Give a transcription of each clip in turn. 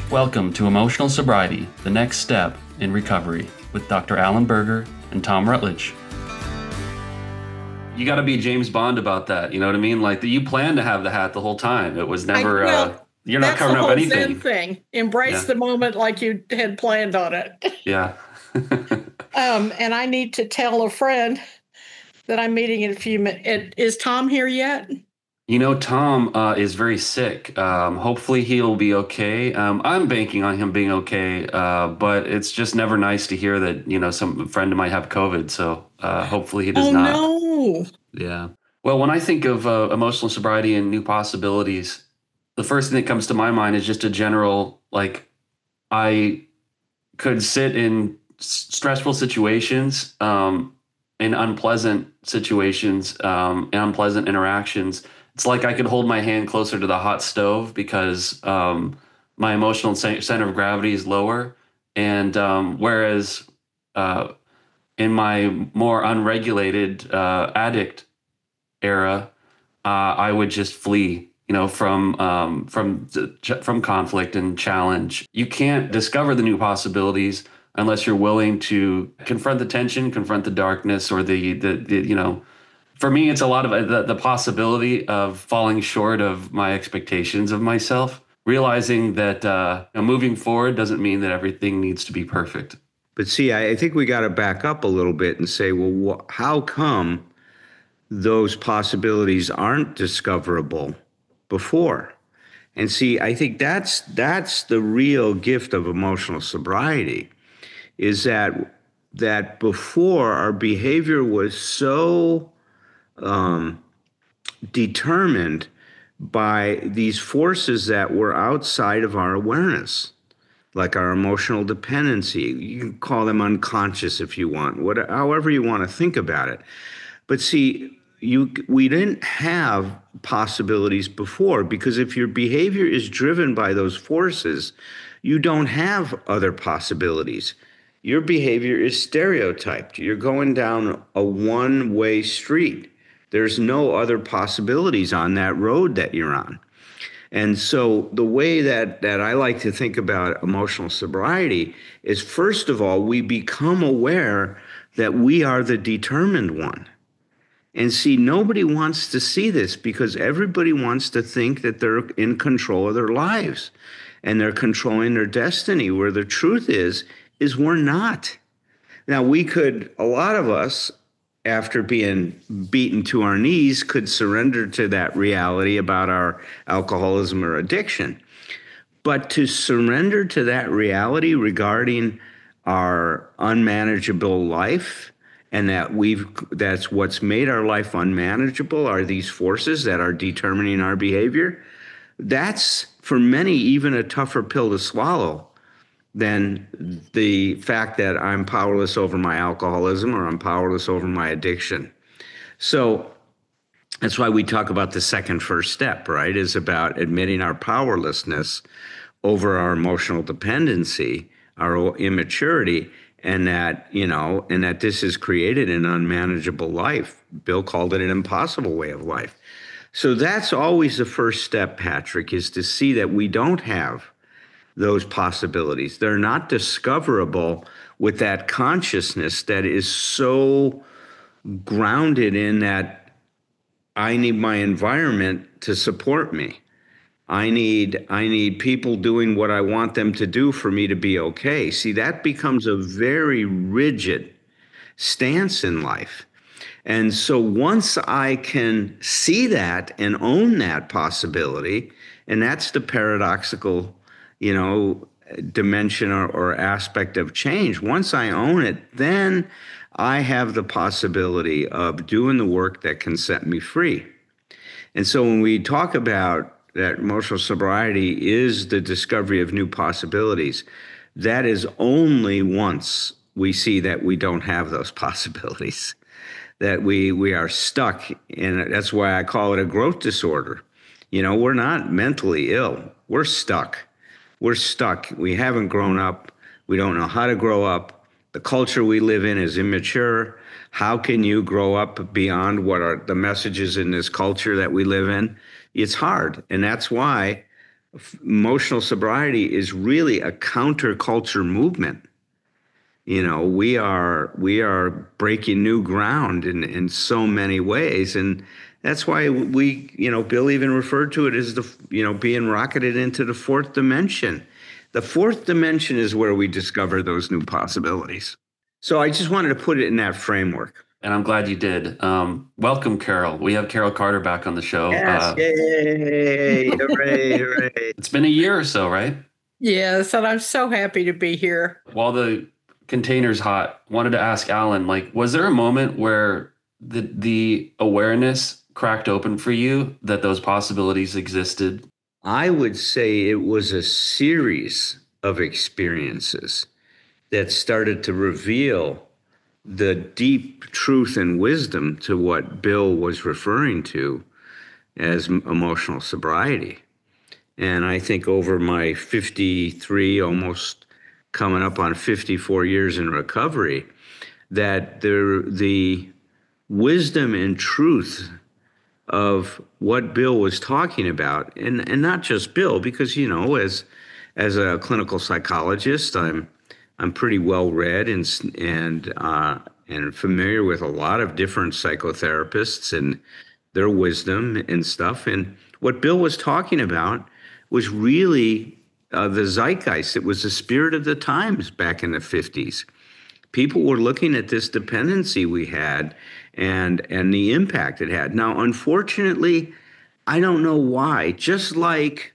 Welcome to Emotional Sobriety, the next step in recovery, with Dr. Alan Berger and Tom Rutledge. You got to be James Bond about that, you know what I mean? Like, you planned to have the hat the whole time. It was never, you're not covering up anything. That's the whole Zen thing. Embrace the moment like you had planned on it. Yeah. And I need to tell a friend that I'm meeting in a few minutes. Is Tom here yet? You know, Tom is very sick. Hopefully he'll be okay. I'm banking on him being okay, but it's just never nice to hear that, some friend might have COVID. So hopefully he does not. Oh, no. Yeah. Well, when I think of emotional sobriety and new possibilities, the first thing that comes to my mind is just a general, I could sit in stressful situations, in unpleasant situations, in unpleasant interactions. It's like I could hold my hand closer to the hot stove because my emotional center of gravity is lower. And whereas in my more unregulated addict era, I would just flee, from conflict and challenge. You can't discover the new possibilities unless you're willing to confront the tension, confront the darkness, or the for me, it's a lot of the possibility of falling short of my expectations of myself, realizing that moving forward doesn't mean that everything needs to be perfect. But see, I think we got to back up a little bit and say, well, how come those possibilities aren't discoverable before? And see, I think that's the real gift of emotional sobriety, is that before our behavior was so determined by these forces that were outside of our awareness, like our emotional dependency. You can call them unconscious if you want, however you want to think about it. But see, we didn't have possibilities before, because if your behavior is driven by those forces, you don't have other possibilities. Your behavior is stereotyped. You're going down a one-way street. There's no other possibilities on that road that you're on. And so the way that I like to think about emotional sobriety is, first of all, we become aware that we are the determined one. And see, nobody wants to see this, because everybody wants to think that they're in control of their lives and they're controlling their destiny, where the truth is we're not. Now, a lot of us, after being beaten to our knees, could surrender to that reality about our alcoholism or addiction. But to surrender to that reality regarding our unmanageable life, and that's what's made our life unmanageable, are these forces that are determining our behavior, that's, for many, even a tougher pill to swallow than the fact that I'm powerless over my alcoholism or I'm powerless over my addiction. So that's why we talk about the first step, right? Is about admitting our powerlessness over our emotional dependency, our immaturity, and that this has created an unmanageable life. Bill called it an impossible way of life. So that's always the first step, Patrick, is to see that we don't have those possibilities. They're not discoverable with that consciousness that is so grounded in that I need my environment to support me. I need people doing what I want them to do for me to be okay. See, that becomes a very rigid stance in life. And so once I can see that and own that possibility, and that's the paradoxical dimension or aspect of change. Once I own it, then I have the possibility of doing the work that can set me free. And so when we talk about that emotional sobriety is the discovery of new possibilities, that is only once we see that we don't have those possibilities, that we are stuck. And that's why I call it a growth disorder. We're not mentally ill. We're stuck. We're stuck. We haven't grown up. We don't know how to grow up. The culture we live in is immature. How can you grow up beyond what are the messages in this culture that we live in? It's hard. And that's why Emotional sobriety is really a counterculture movement. We are breaking new ground in so many ways, and that's why Bill even referred to it as being rocketed into the fourth dimension. The fourth dimension is where we discover those new possibilities. So I just wanted to put it in that framework. And I'm glad you did. Welcome, Carol. We have Carol Carter back on the show. Yes, yay! Hooray, hooray! It's been a year or so, right? Yes, and I'm so happy to be here. While the container's hot, wanted to ask Alan, was there a moment where the awareness cracked open for you that those possibilities existed? I would say it was a series of experiences that started to reveal the deep truth and wisdom to what Bill was referring to as emotional sobriety. And I think over my 53, almost coming up on 54 years in recovery, that the wisdom and truth of what Bill was talking about, and not just Bill, because as a clinical psychologist, I'm pretty well read and familiar with a lot of different psychotherapists and their wisdom and stuff. And what Bill was talking about was really the zeitgeist. It was the spirit of the times back in the 50s. People were looking at this dependency we had and the impact it had. Now, unfortunately, I don't know why. Just like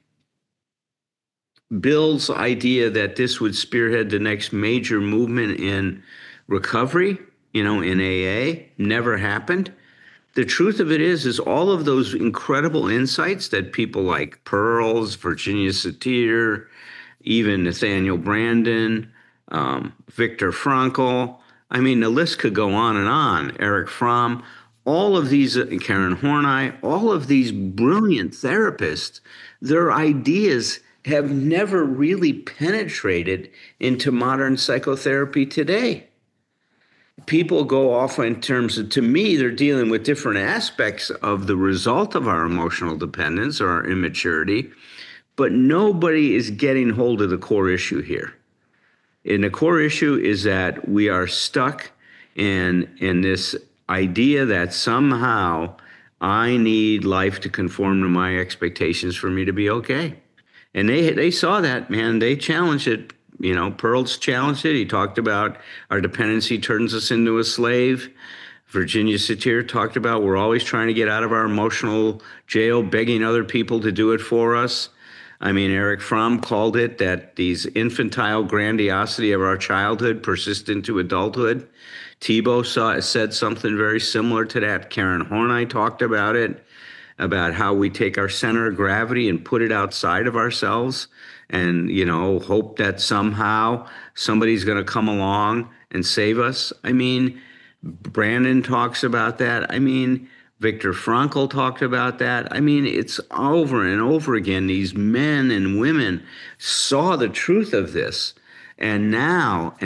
Bill's idea that this would spearhead the next major movement in recovery, in AA, never happened. The truth of it is all of those incredible insights that people like Pearls, Virginia Satir, even Nathaniel Branden, Viktor Frankl, I mean, the list could go on and on. Erich Fromm, all of these, Karen Horney, all of these brilliant therapists, their ideas have never really penetrated into modern psychotherapy today. People go off in terms of, to me, they're dealing with different aspects of the result of our emotional dependence or our immaturity, but nobody is getting hold of the core issue here. And the core issue is that we are stuck in this idea that somehow I need life to conform to my expectations for me to be okay. And they saw that, man. They challenged it. Pearls challenged it. He talked about our dependency turns us into a slave. Virginia Satir talked about we're always trying to get out of our emotional jail, begging other people to do it for us. I mean, Erich Fromm called it that these infantile grandiosity of our childhood persist into adulthood. Thibault said something very similar to that. Karen Horney talked about it, about how we take our center of gravity and put it outside of ourselves and, hope that somehow somebody's going to come along and save us. I mean, Branden talks about that. I mean, Viktor Frankl talked about that. I mean, it's over and over again. These men and women saw the truth of this. And now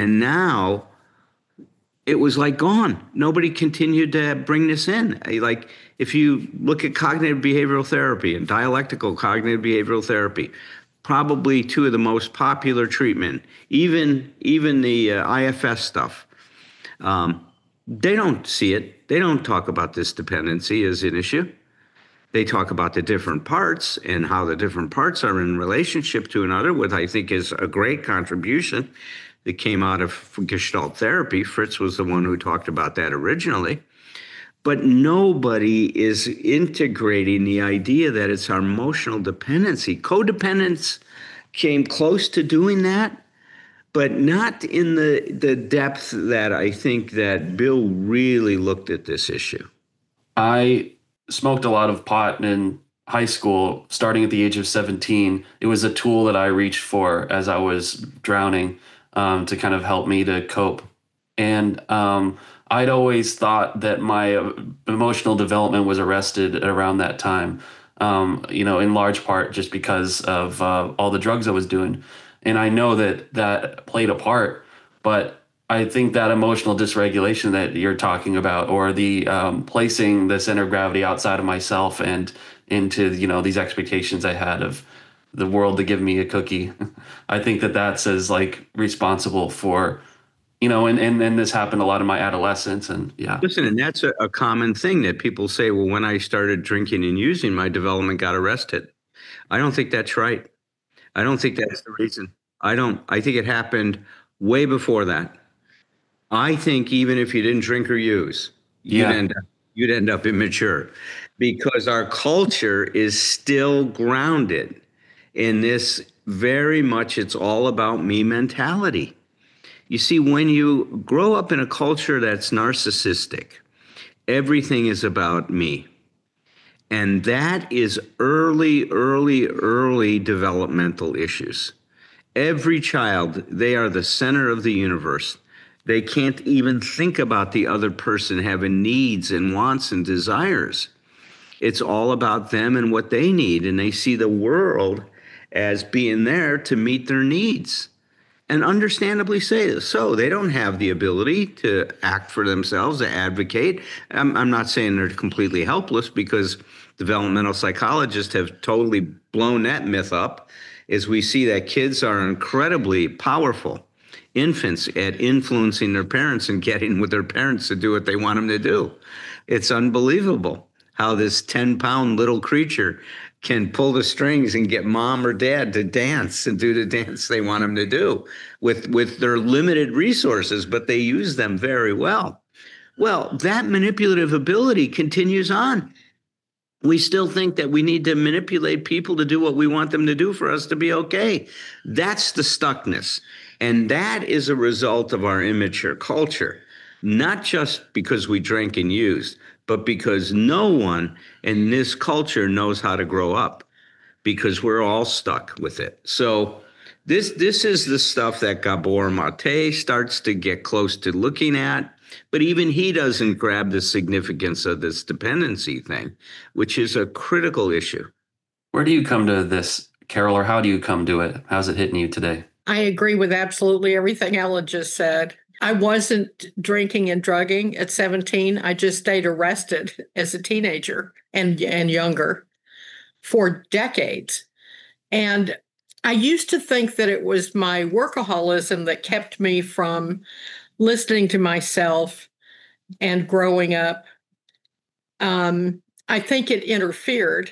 it was like gone. Nobody continued to bring this in. Like, if you look at cognitive behavioral therapy and dialectical cognitive behavioral therapy, probably two of the most popular treatment, even the IFS stuff, they don't see it. They don't talk about this dependency as an issue. They talk about the different parts and how the different parts are in relationship to another, what I think is a great contribution that came out of Gestalt therapy. Fritz was the one who talked about that originally. But nobody is integrating the idea that it's our emotional dependency. Codependence came close to doing that, but not in the depth that I think that Bill really looked at this issue. I smoked a lot of pot in high school, starting at the age of 17. It was a tool that I reached for as I was drowning to kind of help me to cope. And I'd always thought that my emotional development was arrested around that time, in large part just because of all the drugs I was doing. And I know that played a part, but I think that emotional dysregulation that you're talking about, or the placing the center of gravity outside of myself and into, these expectations I had of the world to give me a cookie. I think that that's as like responsible for, and this happened a lot in my adolescence, and yeah. Listen, and that's a common thing that people say, well, when I started drinking and using, my development got arrested. I don't think that's right. I don't think that's the reason. I think it happened way before that. I think even if you didn't drink or use, Yeah. You'd end up immature, because our culture is still grounded in this very much it's all about me mentality. You see, when you grow up in a culture that's narcissistic, everything is about me. And that is early developmental issues. Every child, they are the center of the universe. They can't even think about the other person having needs and wants and desires. It's all about them and what they need. And they see the world as being there to meet their needs. And understandably so. They don't have the ability to act for themselves, to advocate. I'm not saying they're completely helpless, because developmental psychologists have totally blown that myth up, as we see that kids are incredibly powerful infants at influencing their parents and getting with their parents to do what they want them to do. It's unbelievable how this 10-pound little creature can pull the strings and get mom or dad to dance and do the dance they want them to do with their limited resources, but they use them very well. Well, that manipulative ability continues on. We still think that we need to manipulate people to do what we want them to do for us to be okay. That's the stuckness. And that is a result of our immature culture, not just because we drank and used, but because no one in this culture knows how to grow up, because we're all stuck with it. So this is the stuff that Gabor Mate starts to get close to looking at. But even he doesn't grab the significance of this dependency thing, which is a critical issue. Where do you come to this, Carol, or how do you come to it? How's it hitting you today? I agree with absolutely everything Ella just said. I wasn't drinking and drugging at 17. I just stayed arrested as a teenager and younger for decades. And I used to think that it was my workaholism that kept me from listening to myself and growing up. I think it interfered.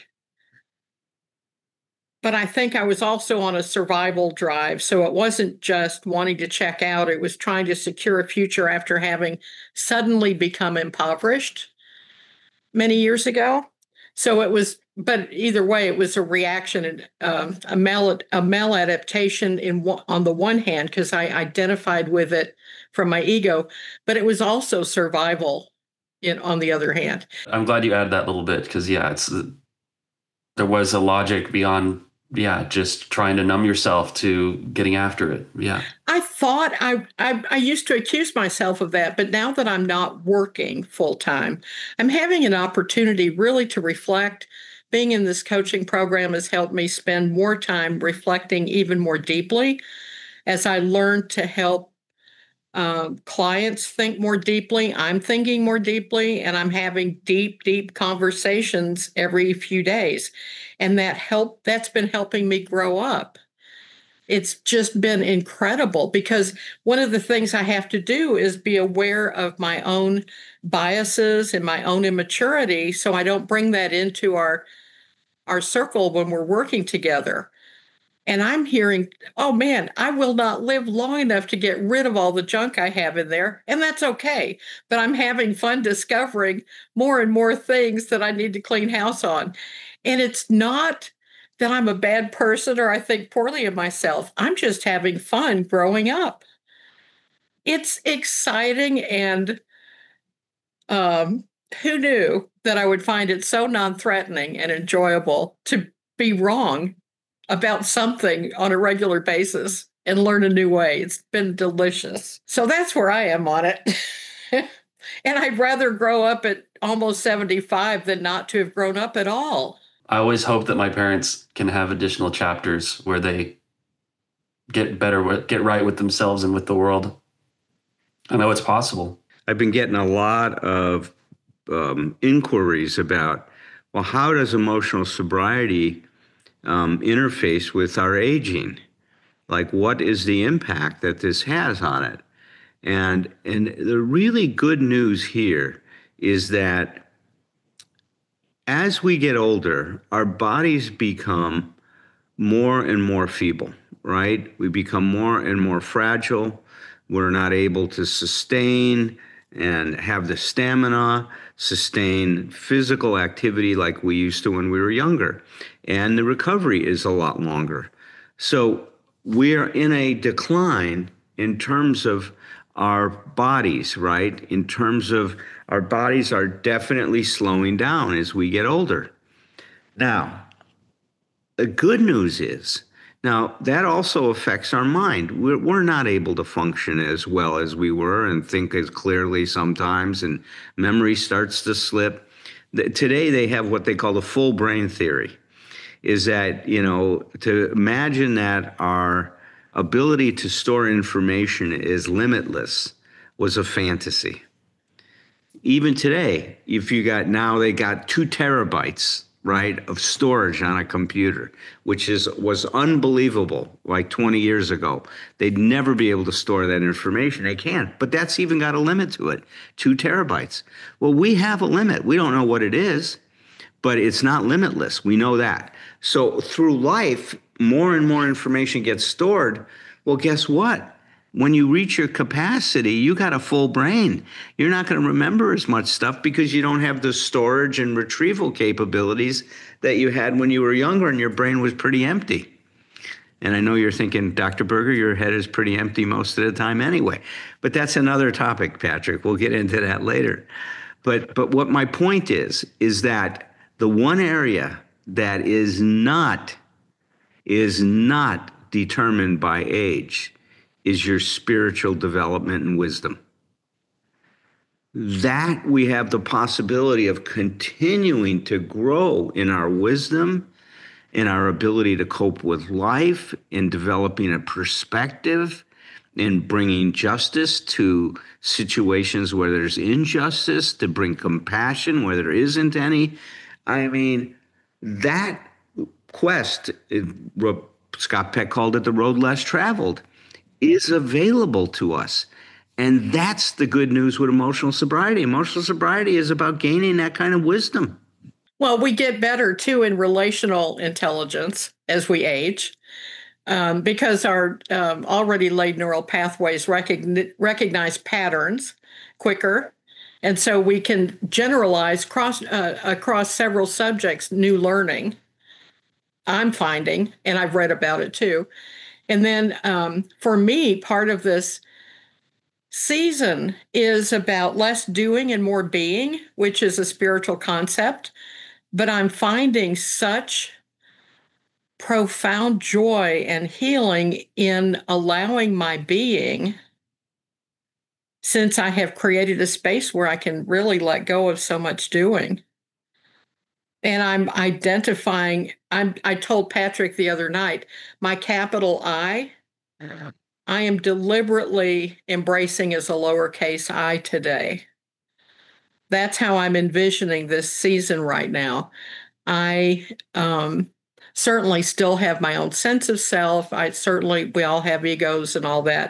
But I think I was also on a survival drive. So it wasn't just wanting to check out. It was trying to secure a future after having suddenly become impoverished many years ago. So it was, but either way, it was a reaction, a maladaptation on the one hand, because I identified with it from my ego, but it was also survival on the other hand. I'm glad you added that little bit, because there was a logic beyond just trying to numb yourself to getting after it. Yeah. I thought I used to accuse myself of that, but now that I'm not working full time, I'm having an opportunity really to reflect. Being in this coaching program has helped me spend more time reflecting even more deeply as I learn to help clients think more deeply. I'm thinking more deeply, and I'm having deep conversations every few days. And that's been helping me grow up. It's just been incredible, because one of the things I have to do is be aware of my own biases and my own immaturity, so I don't bring that into our circle when we're working together. And I'm hearing, oh man, I will not live long enough to get rid of all the junk I have in there. And that's okay. But I'm having fun discovering more and more things that I need to clean house on. And it's not that I'm a bad person or I think poorly of myself. I'm just having fun growing up. It's exciting. And who knew that I would find it so non-threatening and enjoyable to be wrong about something on a regular basis and learn a new way. It's been delicious. So that's where I am on it. And I'd rather grow up at almost 75 than not to have grown up at all. I always hope that my parents can have additional chapters where they get right with themselves and with the world. I know it's possible. I've been getting a lot of inquiries about, well, how does emotional sobriety interface with our aging. Like, what is the impact that this has on it? And the really good news here is that as we get older, our bodies become more and more feeble, right? We become more and more fragile. We're not able to sustain and have the stamina, sustain physical activity like we used to when we were younger. And the recovery is a lot longer. So we're in a decline in terms of our bodies, right? In terms of our bodies are definitely slowing down as we get older. Now, the good news is, now that also affects our mind. We're not able to function as well as we were and think as clearly sometimes, and memory starts to slip. Today they have what they call the full brain theory, is that, to imagine that our ability to store information is limitless was a fantasy. Even today, they got 2 terabytes, right, of storage on a computer, which was unbelievable like 20 years ago. They'd never be able to store that information. They can't, but that's even got a limit to it, 2 terabytes. Well, we have a limit. We don't know what it is, but it's not limitless. We know that. So through life, more and more information gets stored. Well, guess what? When you reach your capacity, you got a full brain. You're not going to remember as much stuff because you don't have the storage and retrieval capabilities that you had when you were younger and your brain was pretty empty. And I know you're thinking, Dr. Berger, your head is pretty empty most of the time anyway. But that's another topic, Patrick. We'll get into that later. But what my point is that the one area that is not determined by age is your spiritual development and wisdom. That we have the possibility of continuing to grow in our wisdom, in our ability to cope with life, in developing a perspective, in bringing justice to situations where there's injustice, to bring compassion where there isn't any. I mean, that quest, Scott Peck called it the road less traveled, is available to us. And that's the good news with emotional sobriety. Emotional sobriety is about gaining that kind of wisdom. Well, we get better, too, in relational intelligence as we age, because our already laid neural pathways recognize patterns quicker. And so we can generalize across several subjects, new learning, I'm finding, and I've read about it, too. And then for me, part of this season is about less doing and more being, which is a spiritual concept. But I'm finding such profound joy and healing in allowing my being, since I have created a space where I can really let go of so much doing. And I'm identifying, I told Patrick the other night, my capital I am deliberately embracing as a lowercase I today. That's how I'm envisioning this season right now. I certainly still have my own sense of self. We all have egos and all that.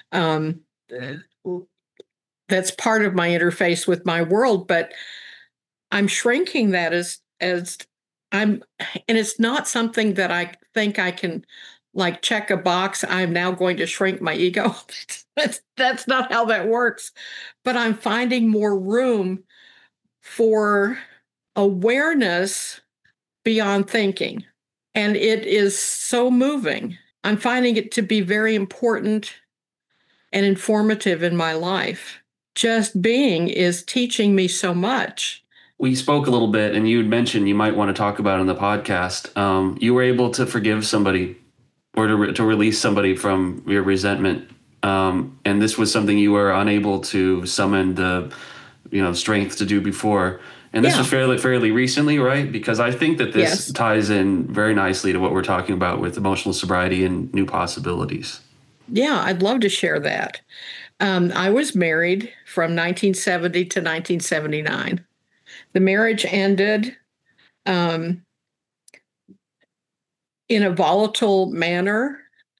That's part of my interface with my world, but I'm shrinking that as and it's not something that I think I can like check a box. I'm now going to shrink my ego. That's not how that works. But I'm finding more room for awareness beyond thinking. And it is so moving. I'm finding it to be very important and informative in my life. Just being is teaching me so much. We spoke a little bit, and you had mentioned you might want to talk about it in the podcast. You were able to forgive somebody or to release somebody from your resentment. And this was something you were unable to summon the strength to do before. And this was fairly recently, right? Because I think that this ties in very nicely to what we're talking about with emotional sobriety and new possibilities. Yeah, I'd love to share that. I was married from 1970 to 1979. The marriage ended in a volatile manner.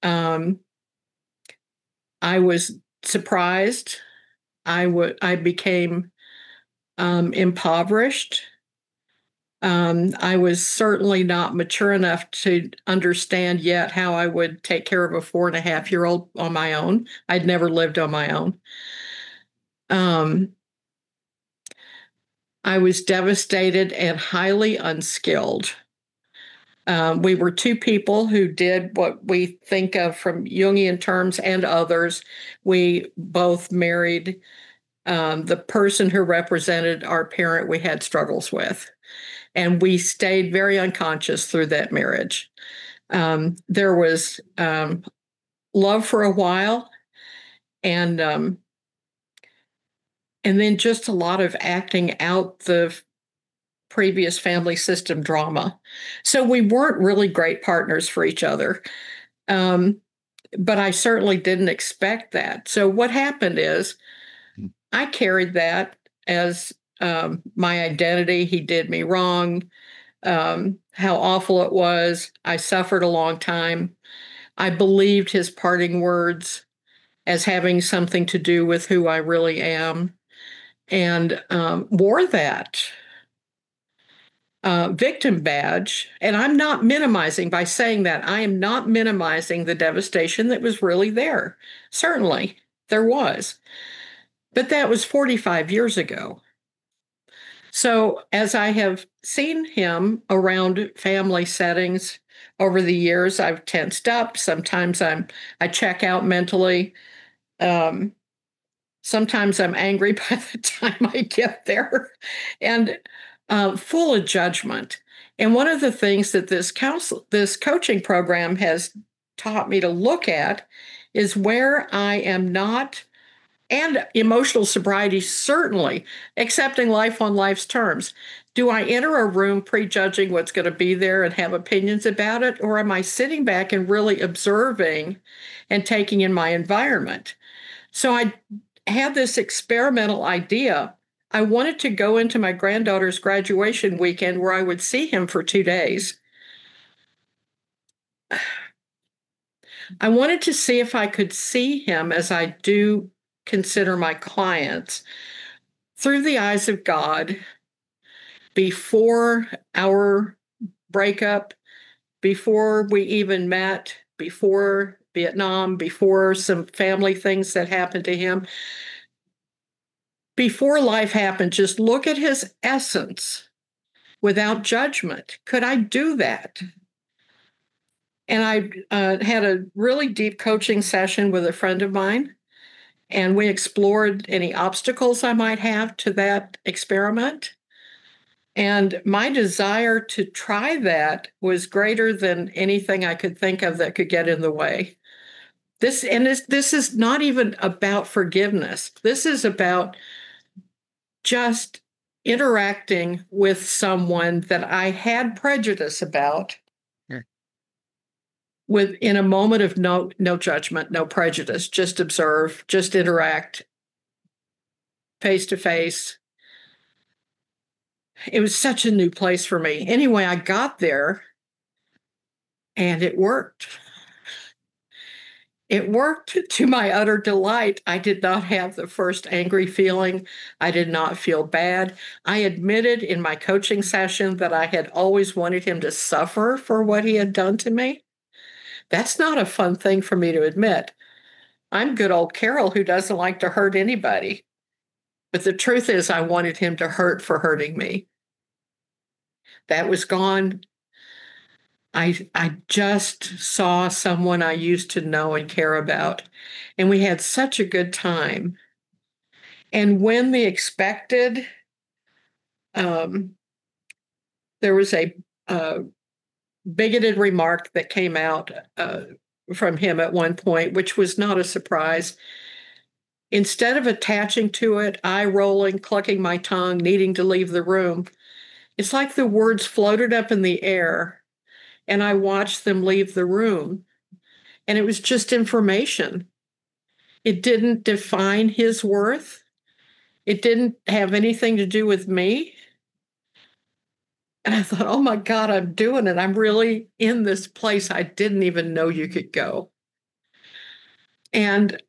I was surprised. I became impoverished. I was certainly not mature enough to understand yet how I would take care of a 4.5-year-old on my own. I'd never lived on my own. I was devastated and highly unskilled. We were two people who did what we think of from Jungian terms and others. We both married the person who represented our parent we had struggles with. And we stayed very unconscious through that marriage. There was love for a while, and then just a lot of acting out the previous family system drama. So we weren't really great partners for each other. But I certainly didn't expect that. So what happened is I carried that as my identity. He did me wrong, how awful it was. I suffered a long time. I believed his parting words as having something to do with who I really am, and wore that victim badge. And I'm not minimizing by saying that. I am not minimizing the devastation that was really there. Certainly, there was. But that was 45 years ago. So as I have seen him around family settings over the years, I've tensed up. Sometimes I check out mentally. Sometimes I'm angry by the time I get there, and full of judgment. And one of the things that this coaching program has taught me to look at is where I am not. And emotional sobriety, certainly, accepting life on life's terms. Do I enter a room prejudging what's going to be there and have opinions about it? Or am I sitting back and really observing and taking in my environment? So I had this experimental idea. I wanted to go into my granddaughter's graduation weekend where I would see him for 2 days. I wanted to see if I could see him as I do consider my clients through the eyes of God before our breakup, before we even met, before Vietnam, before some family things that happened to him, before life happened. Just look at his essence without judgment. Could I do that? And I had a really deep coaching session with a friend of mine. And we explored any obstacles I might have to that experiment. And my desire to try that was greater than anything I could think of that could get in the way. This is not even about forgiveness. This is about just interacting with someone that I had prejudice about. In a moment of no judgment, no prejudice, just observe, just interact face to face. It was such a new place for me. Anyway, I got there and it worked. It worked to my utter delight. I did not have the first angry feeling. I did not feel bad. I admitted in my coaching session that I had always wanted him to suffer for what he had done to me. That's not a fun thing for me to admit. I'm good old Carol who doesn't like to hurt anybody. But the truth is, I wanted him to hurt for hurting me. That was gone. I just saw someone I used to know and care about, and we had such a good time. And when the expected, there was a bigoted remark that came out from him at one point, which was not a surprise. Instead of attaching to it, eye rolling, clucking my tongue, needing to leave the room, it's like the words floated up in the air and I watched them leave the room. And it was just information. It didn't define his worth. It didn't have anything to do with me. And I thought, oh my God, I'm doing it. I'm really in this place I didn't even know you could go. And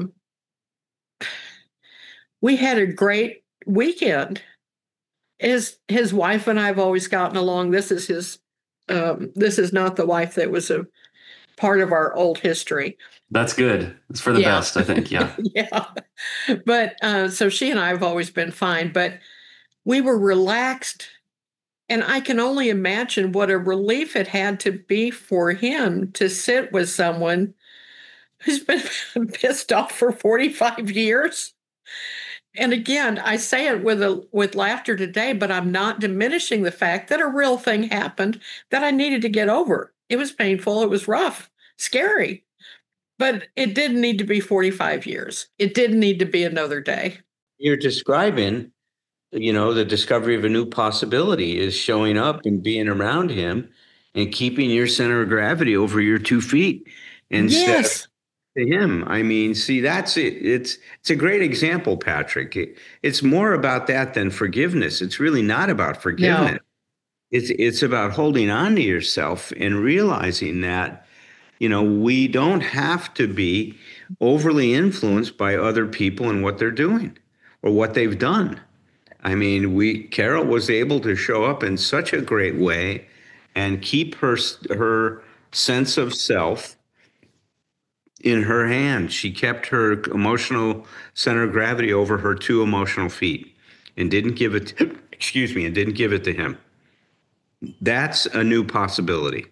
we had a great weekend. His wife and I have always gotten along. This is not the wife that was a part of our old history. That's good. It's for the best, I think. Yeah. Yeah. But so she and I have always been fine, but we were relaxed. And I can only imagine what a relief it had to be for him to sit with someone who's been pissed off for 45 years. And again, I say it with laughter today, but I'm not diminishing the fact that a real thing happened that I needed to get over. It was painful. It was rough, scary, but it didn't need to be 45 years. It didn't need to be another day. You're describing, the discovery of a new possibility is showing up and being around him and keeping your center of gravity over your 2 feet instead Yes. to him. I mean, see, that's it. It's a great example, Patrick. It's more about that than forgiveness. It's really not about forgiveness. No. It's about holding on to yourself and realizing that, we don't have to be overly influenced by other people and what they're doing or what they've done. I mean, Carol was able to show up in such a great way and keep her sense of self in her hand. She kept her emotional center of gravity over her 2 emotional feet and didn't give it to him. That's a new possibility.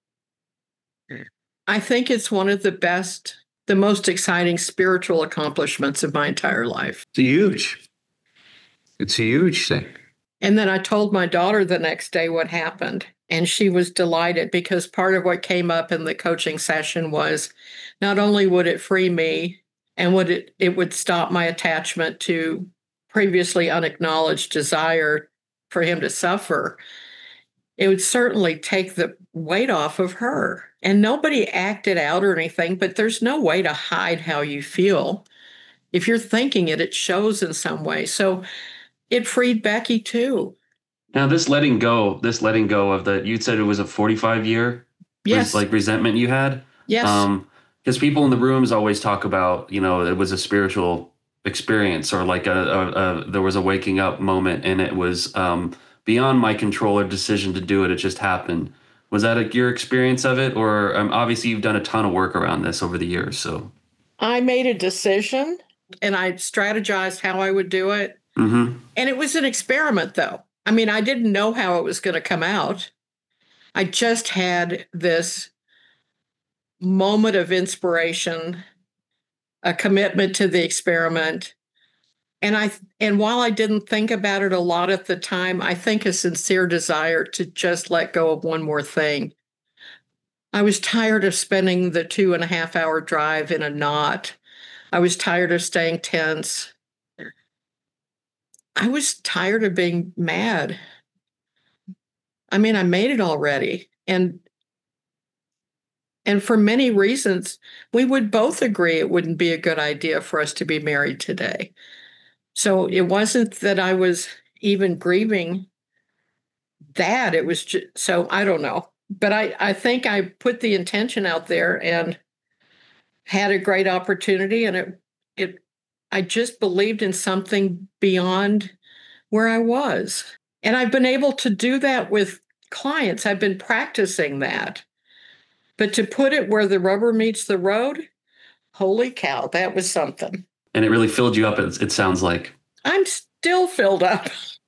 I think it's one of the most exciting spiritual accomplishments of my entire life. It's a huge thing. And then I told my daughter the next day what happened, and she was delighted because part of what came up in the coaching session was not only would it free me and it would stop my attachment to previously unacknowledged desire for him to suffer, it would certainly take the weight off of her. And nobody acted out or anything, but there's no way to hide how you feel. If you're thinking it, it shows in some way. So it freed Becky too. Now, this letting go of you said it was a 45-year Yes. like resentment you had. Yes. Because people in the rooms always talk about, it was a spiritual experience or like there was a waking up moment and it was beyond my control or decision to do it. It just happened. Was that your experience of it? Or obviously you've done a ton of work around this over the years. So I made a decision and I strategized how I would do it. Mm-hmm. And it was an experiment, though. I mean, I didn't know how it was going to come out. I just had this moment of inspiration, a commitment to the experiment. And while I didn't think about it a lot at the time, I think a sincere desire to just let go of one more thing. I was tired of spending the 2.5-hour drive in a knot. I was tired of staying tense. I was tired of being mad. I mean, I made it already. And for many reasons, we would both agree it wouldn't be a good idea for us to be married today. So it wasn't that I was even grieving that. It was just, so I don't know. But I think I put the intention out there and had a great opportunity. And I just believed in something beyond where I was. And I've been able to do that with clients. I've been practicing that. But to put it where the rubber meets the road, holy cow, that was something. And it really filled you up, it sounds like. I'm still filled up.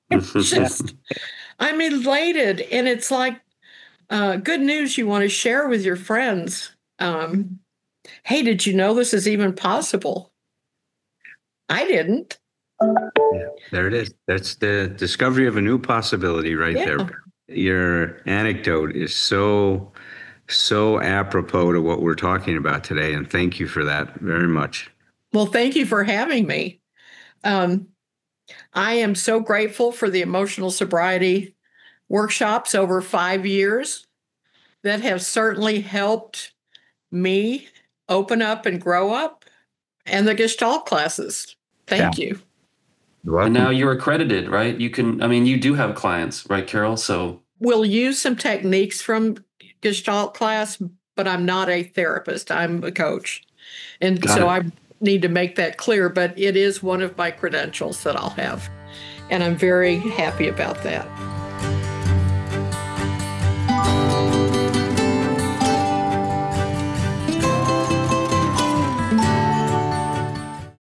I'm elated. And it's like good news you want to share with your friends. Hey, did you know this is even possible? I didn't. Yeah, there it is. That's the discovery of a new possibility right there. Your anecdote is so apropos to what we're talking about today. And thank you for that very much. Well, thank you for having me. I am so grateful for the emotional sobriety workshops over 5 years that have certainly helped me open up and grow up, and the Gestalt classes. Thank you. And now you're accredited, right? You do have clients, right, Carol? So will use some techniques from Gestalt class, but I'm not a therapist. I'm a coach. And Got so it. I need to make that clear, but it is one of my credentials that I'll have. And I'm very happy about that.